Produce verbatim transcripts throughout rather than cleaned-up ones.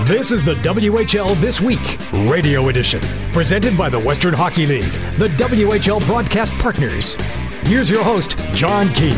This is the W H L This Week, Radio Edition, presented by the Western Hockey League, the W H L broadcast partners. Here's your host, John Keane.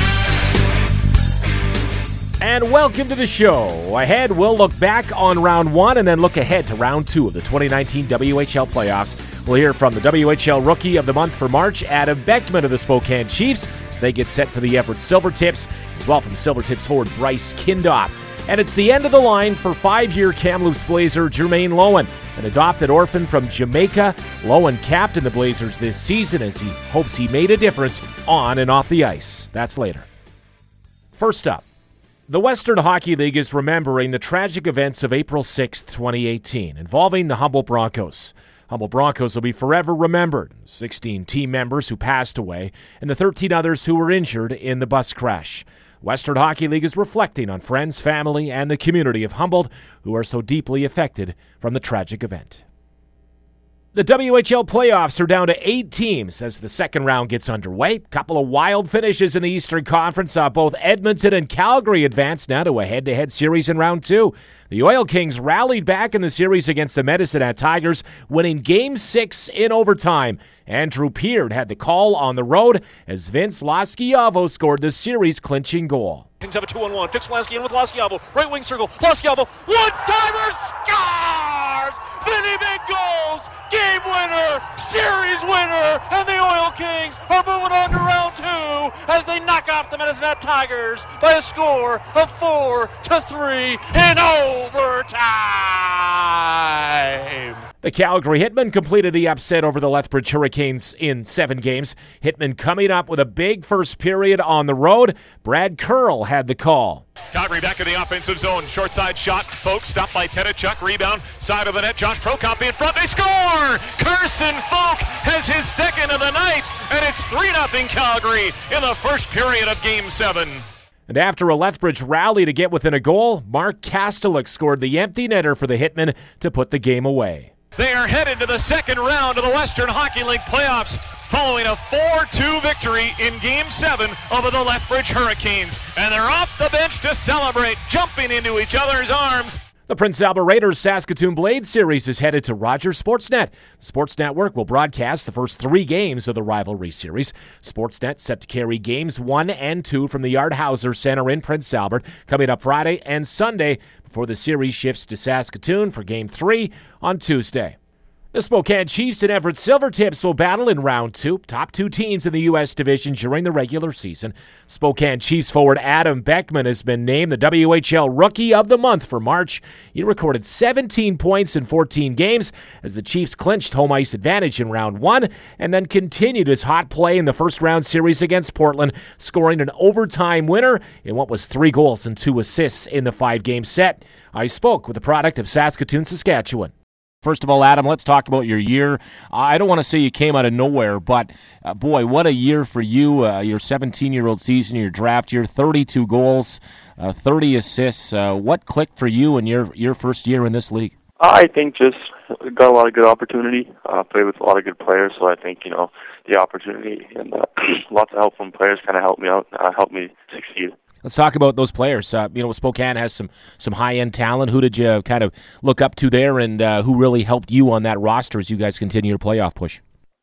And welcome to the show. Ahead, we'll look back on round one and then look ahead to round two of the twenty nineteen W H L playoffs. We'll hear from the W H L Rookie of the Month for March, Adam Beckman of the Spokane Chiefs, as they get set for the Everett Silvertips, as well from Silvertips forward Bryce Kindoff. And it's the end of the line for five-year Kamloops Blazer Jermaine Loewen, an adopted orphan from Jamaica. Loewen captained the Blazers this season as he hopes he made a difference on and off the ice. That's later. First up, the Western Hockey League is remembering the tragic events of April sixth, twenty eighteen, involving the Humboldt Broncos. Humboldt Broncos will be forever remembered. sixteen team members who passed away and the thirteen others who were injured in the bus crash. Western Hockey League is reflecting on friends, family, and the community of Humboldt who are so deeply affected from the tragic event. The W H L playoffs are down to eight teams as the second round gets underway. Couple of wild finishes in the Eastern Conference saw both Edmonton and Calgary advance now to a head-to-head series in round two. The Oil Kings rallied back in the series against the Medicine Hat Tigers, winning Game six in overtime. Andrew Peard had the call on the road as Vince Lasciavo scored the series-clinching goal. Kings have a two on one. Fix Lansky in with Lasciavo. Right wing circle. Lasciavo. One-timer scores! Vinny big goals! Game winner! Series winner! And the Oil Kings are moving on to round two as they knock off the Medicine Hat Tigers by a score of four to three in overtime. The Calgary Hitmen completed the upset over the Lethbridge Hurricanes in seven games. Hitmen coming up with a big first period on the road. Brad Curl had the call. Calgary back in the offensive zone. Short side shot. Folks stopped by Tedachuk. Rebound. Side of the net. Josh Prokop in front. They score! Carson Folk has his second of the night. And it's three nothing Calgary in the first period of Game seven. And after a Lethbridge rally to get within a goal, Mark Kastelik scored the empty netter for the Hitmen to put the game away. They are headed to the second round of the Western Hockey League playoffs following a four two victory in Game seven over the Lethbridge Hurricanes. And they're off the bench to celebrate, jumping into each other's arms. The Prince Albert Raiders Saskatoon Blade Series is headed to Rogers Sportsnet. The Sports Network will broadcast the first three games of the rivalry series. Sportsnet set to carry games one and two from the Yardhauser Center in Prince Albert coming up Friday and Sunday before the series shifts to Saskatoon for Game three on Tuesday. The Spokane Chiefs and Everett Silvertips will battle in round two, top two teams in the U S division during the regular season. Spokane Chiefs forward Adam Beckman has been named the W H L Rookie of the Month for March. He recorded seventeen points in fourteen games as the Chiefs clinched home ice advantage in round one and then continued his hot play in the first round series against Portland, scoring an overtime winner in what was three goals and two assists in the five-game set. I spoke with the product of Saskatoon, Saskatchewan. First of all, Adam, let's talk about your year. I don't want to say you came out of nowhere, but uh, boy, what a year for you. Uh, your seventeen-year-old season, your draft year, thirty-two goals, uh, thirty assists. Uh, what clicked for you in your, your first year in this league? I think just got a lot of good opportunity, uh, played with a lot of good players, so I think, you know, the opportunity and uh, lots of help from players kind of helped me out, uh, helped me succeed. Let's talk about those players. Uh, you know, Spokane has some some high-end talent. Who did you kind of look up to there, and uh, who really helped you on that roster as you guys continue your playoff push?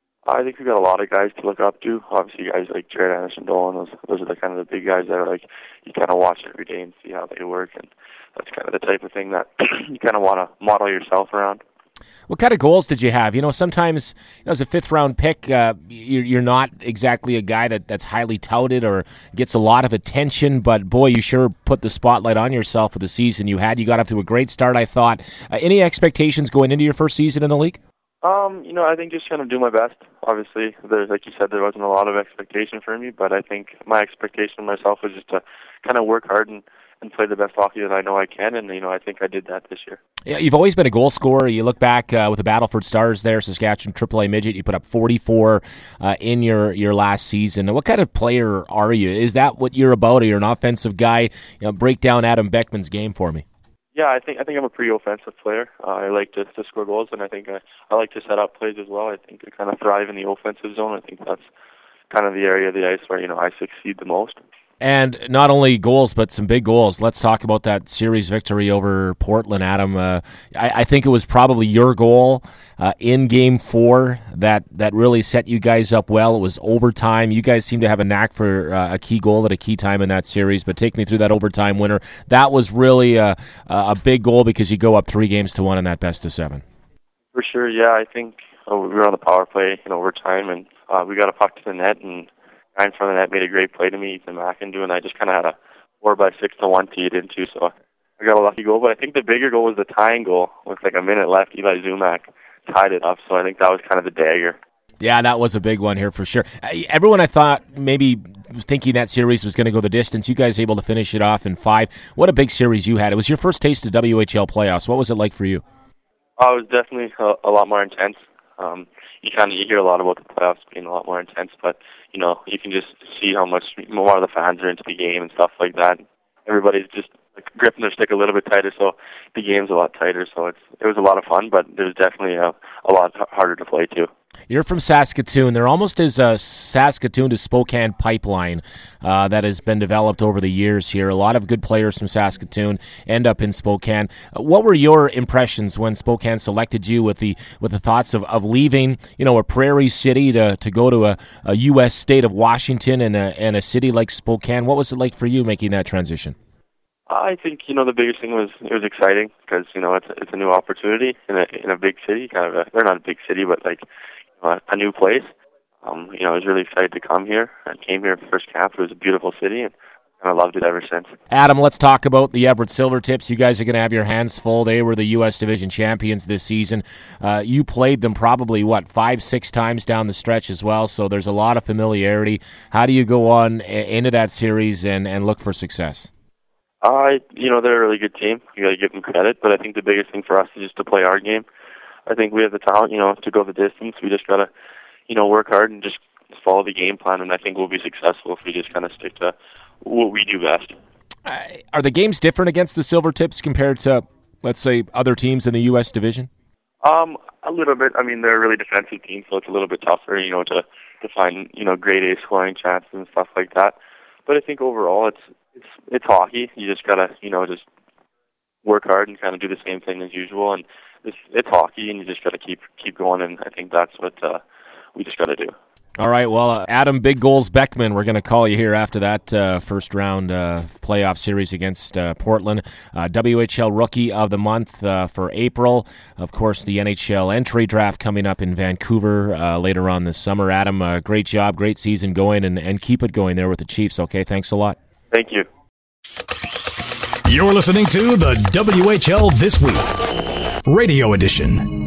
I think we've got a lot of guys to look up to. Obviously, guys like Jared Anderson Dolan, those, those are the kind of the big guys that are like, you kind of watch every day and see how they work, and that's kind of the type of thing that you kind of want to model yourself around. What kind of goals did you have? You know, sometimes you know, as a fifth-round pick, uh, you're, you're not exactly a guy that, that's highly touted or gets a lot of attention, but boy, you sure put the spotlight on yourself for the season you had. You got off to a great start, I thought. Uh, any expectations going into your first season in the league? Um, you know, I think just kind of do my best. Obviously, there's, like you said, there wasn't a lot of expectation for me, but I think my expectation of myself was just to kind of work hard and, and play the best hockey that I know I can, and, you know, I think I did that this year. Yeah, you've always been a goal scorer. You look back uh, with the Battleford Stars there, Saskatchewan triple A midget. You put up forty-four uh, in your, your last season. What kind of player are you? Is that what you're about? Are you an offensive guy? You know, break down Adam Beckman's game for me. Yeah, I think I think I'm a pretty offensive player. Uh, I like to, to score goals, and I think I, I like to set up plays as well. I think I kind of thrive in the offensive zone. I think that's kind of the area of the ice where, you know, I succeed the most. And not only goals, but some big goals. Let's talk about that series victory over Portland, Adam. Uh, I, I think it was probably your goal uh, in Game Four that that really set you guys up well. It was overtime. You guys seem to have a knack for uh, a key goal at a key time in that series. But take me through that overtime winner. That was really a, a big goal because you go up three games to one in that best of seven. For sure, yeah. I think uh, we were on the power play in overtime, and uh, we got a puck to the net, and guy in front of the net made a great play to me, Ethan McIndoe, and I just kind of had a four by six to one teed into, so I got a lucky goal. But I think the bigger goal was the tying goal with like a minute left. Eli Zumak tied it up, so I think that was kind of the dagger. Yeah, that was a big one here for sure. Everyone I thought maybe thinking that series was going to go the distance. You guys able to finish it off in five. What a big series you had. It was your first taste of W H L playoffs. What was it like for you? Oh, it was definitely a, a lot more intense. Um, you kind of you hear a lot about the playoffs being a lot more intense, but you know you can just see how much more of the fans are into the game and stuff like that. Everybody's just like, gripping their stick a little bit tighter, so the game's a lot tighter. So it's it was a lot of fun, but it was definitely a, a lot harder to play too. You're from Saskatoon. There almost is a Saskatoon to Spokane pipeline uh, that has been developed over the years here. A lot of good players from Saskatoon end up in Spokane. What were your impressions when Spokane selected you with the with the thoughts of, of leaving, you know, a prairie city to, to go to a, a U S state of Washington and a, and a city like Spokane? What was it like for you making that transition? I think, you know, the biggest thing was it was exciting because, you know, it's a, it's a new opportunity in a in a big city, kind of a, they're not a big city, but like uh, a new place. Um, you know, I was really excited to come here. I came here first camp. It was a beautiful city, and I loved it ever since. Adam, let's talk about the Everett Silvertips. You guys are going to have your hands full. They were the U S Division champions this season. Uh, you played them probably, what, five, six times down the stretch as well, so there's a lot of familiarity. How do you go on into that series and, and look for success? Uh, you know, they're a really good team. You got to give them credit, but I think the biggest thing for us is just to play our game. I think we have the talent, you know, to go the distance. We just got to, you know, work hard and just follow the game plan, and I think we'll be successful if we just kind of stick to what we do best. Uh, are the games different against the Silvertips compared to, let's say, other teams in the U S division? Um, a little bit. I mean, they're a really defensive team, so it's a little bit tougher, you know, to, to find, you know, grade A scoring chances and stuff like that. But I think overall it's it's it's hockey. You just gotta, you know, just work hard and kind of do the same thing as usual. And it's it's hockey, and you just gotta keep keep going. And I think that's what uh, we just gotta do. All right, well, uh, Adam Big Goals Beckman, we're going to call you here after that uh, first round uh, playoff series against uh, Portland. Uh, W H L Rookie of the Month uh, for April. Of course, the N H L entry draft coming up in Vancouver uh, later on this summer. Adam, uh, great job, great season going, and, and keep it going there with the Chiefs, okay? Thanks a lot. Thank you. You're listening to the W H L This Week, Radio Edition.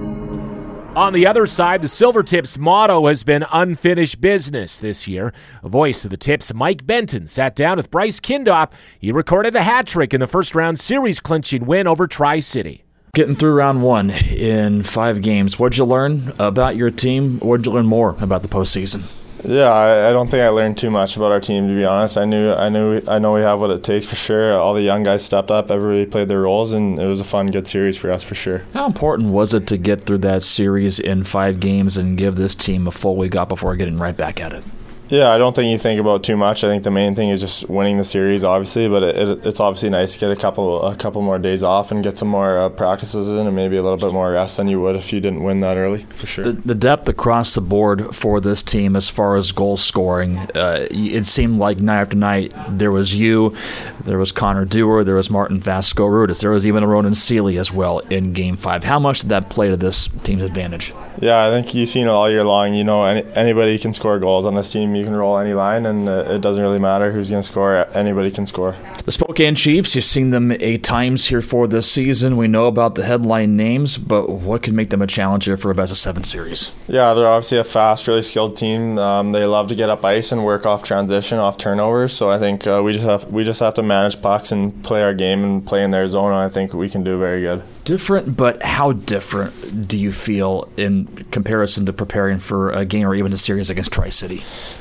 On the other side, the Silvertips' motto has been unfinished business this year. A voice of the Tips, Mike Benton, sat down with Bryce Kindop. He recorded a hat trick in the first-round series-clinching win over Tri-City. Getting through round one in five games, what'd you learn about your team? What'd you learn more about the postseason? Yeah, I, I don't think I learned too much about our team, to be honest. I knew, I knew, I know we have what it takes for sure. All the young guys stepped up, everybody played their roles, and it was a fun, good series for us for sure. How important was it to get through that series in five games and give this team a full week off before getting right back at it? Yeah, I don't think you think about too much. I think the main thing is just winning the series, obviously, but it, it, it's obviously nice to get a couple a couple more days off and get some more uh, practices in and maybe a little bit more rest than you would if you didn't win that early, for sure. The, the depth across the board for this team as far as goal scoring, uh, it seemed like night after night there was you, there was Connor Dewar, there was Martin Vasco-Rudis, there was even a Ronan Seeley as well in Game five. How much did that play to this team's advantage? Yeah, I think you've seen it all year long. You know, any, anybody can score goals on this team. You can roll any line, and uh, it doesn't really matter who's going to score. Anybody can score. The Spokane Chiefs, you've seen them eight times here for this season. We know about the headline names, but what could make them a challenger for a best of seven series? Yeah, they're obviously a fast, really skilled team. Um, they love to get up ice and work off transition, off turnovers. So I think uh, we just have we just have to manage pucks and play our game and play in their zone, and I think we can do very good. Different, but how different do you feel in comparison to preparing for a game or even a series against Tri-City?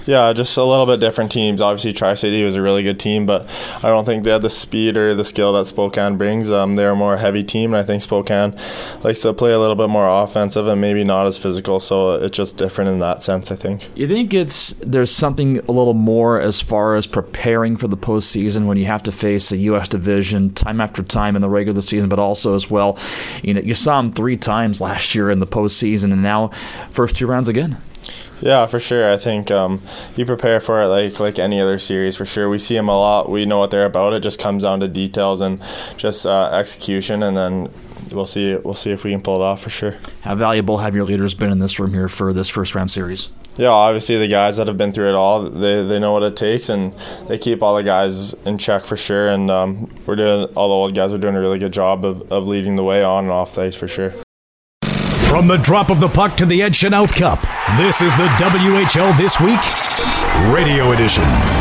Yeah, just a little bit different teams. Obviously, Tri-City was a really good team, but I don't think they had the speed or the skill that Spokane brings. Um, they're a more heavy team, and I think Spokane likes to play a little bit more offensive and maybe not as physical, so it's just different in that sense, I think. You think it's there's something a little more as far as preparing for the postseason when you have to face the U S division time after time in the regular season, but also as well, you know, you saw them three times last year in the postseason, and now first two rounds again. Yeah, for sure. I think um, you prepare for it like like any other series, for sure. We see them a lot. We know what they're about. It just comes down to details and just uh, execution, and then we'll see we'll see if we can pull it off, for sure. How valuable have your leaders been in this room here for this first round series? Yeah, obviously the guys that have been through it all, they they know what it takes, and they keep all the guys in check, for sure. And um, we're doing all the old guys are doing a really good job of, of leading the way on and off the ice, for sure. From the drop of the puck to the Ed Chenoweth Cup, this is the W H L This Week Radio Edition.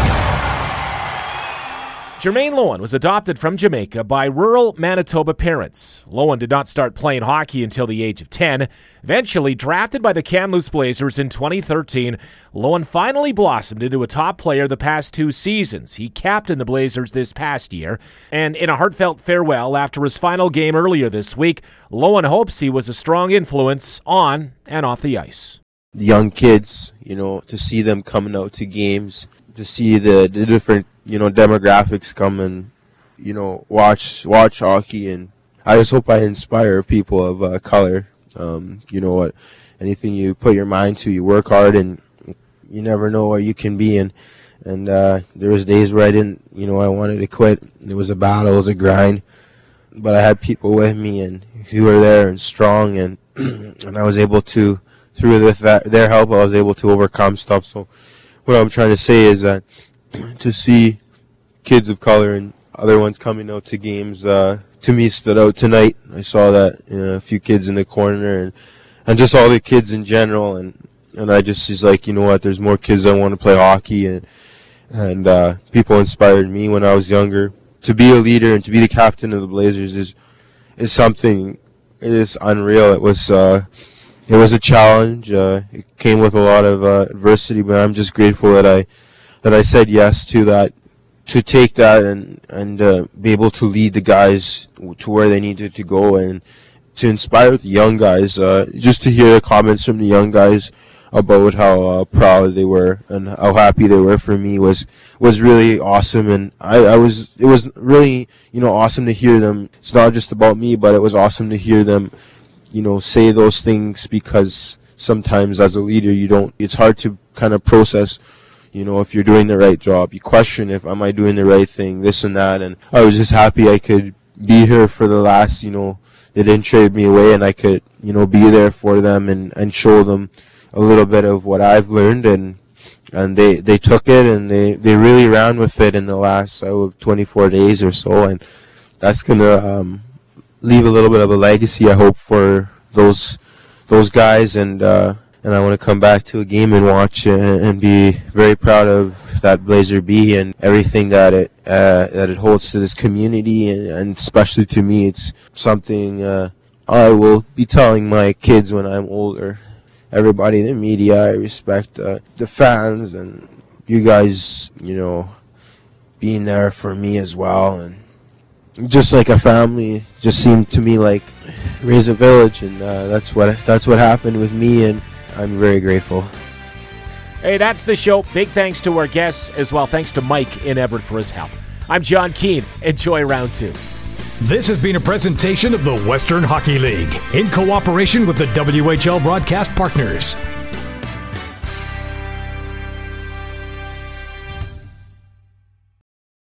Jermaine Loewen was adopted from Jamaica by rural Manitoba parents. Loewen did not start playing hockey until the age of ten. Eventually drafted by the Kamloops Blazers in twenty thirteen, Loewen finally blossomed into a top player the past two seasons. He captained the Blazers this past year, and in a heartfelt farewell after his final game earlier this week, Loewen hopes he was a strong influence on and off the ice. The young kids, you know, to see them coming out to games, to see the, the different, you know, demographics come and, you know, watch watch hockey. And I just hope I inspire people of uh, color. Um, you know what, anything you put your mind to, you work hard, and you never know where you can be. And, and uh, there was days where I didn't, you know, I wanted to quit. It was a battle, it was a grind. But I had people with me and who were there and strong, and and I was able to, through with that, their help, I was able to overcome stuff. So what I'm trying to say is that to see kids of color and other ones coming out to games, uh, to me stood out tonight. I saw that, you know, a few kids in the corner, and and just all the kids in general, and and I just was like, you know what, there's more kids that want to play hockey, and and uh, people inspired me when I was younger. To be a leader and to be the captain of the Blazers is is something, it is unreal. It was uh, it was a challenge. Uh, it came with a lot of uh, adversity, but I'm just grateful that I that I said yes to that, to take that and and uh, be able to lead the guys to where they needed to go, and to inspire the young guys. Uh, just to hear the comments from the young guys about how uh, proud they were and how happy they were for me was was really awesome. And I, I was it was really, you know, awesome to hear them. It's not just about me, but it was awesome to hear them, you know, say those things, because sometimes as a leader you don't, it's hard to kind of process, you know, if you're doing the right job. You question if, am I doing the right thing, this and that. And I was just happy I could be here for the last, you know, they didn't trade me away, and I could, you know, be there for them and, and show them a little bit of what I've learned. And and they, they took it, and they, they really ran with it in the last uh, twenty-four days or so. And that's going to um, leave a little bit of a legacy, I hope, for those those guys. And uh, and I want to come back to a game and watch and, and be very proud of that Blazer B and everything that it uh, that it holds to this community, and, and especially to me. It's something uh, I will be telling my kids when I'm older. Everybody in the media, I respect uh, the fans and you guys, you know, being there for me as well. And just like a family, just seemed to me like raise a village, and uh, that's what that's what happened with me, and I'm very grateful. Hey, that's the show. Big thanks to our guests as well. Thanks to Mike in Everett for his help. I'm John Keane. Enjoy round two. This has been a presentation of the Western Hockey League in cooperation with the W H L broadcast partners.